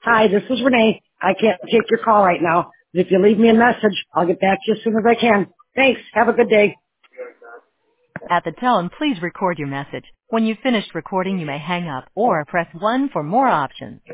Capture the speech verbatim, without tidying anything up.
Hi, this is Renee. I can't take your call right now, but if you leave me a message, I'll get back to you as soon as I can. Thanks. Have a good day. At the tone, please record your message. When you've finished recording, you may hang up or press one for more options.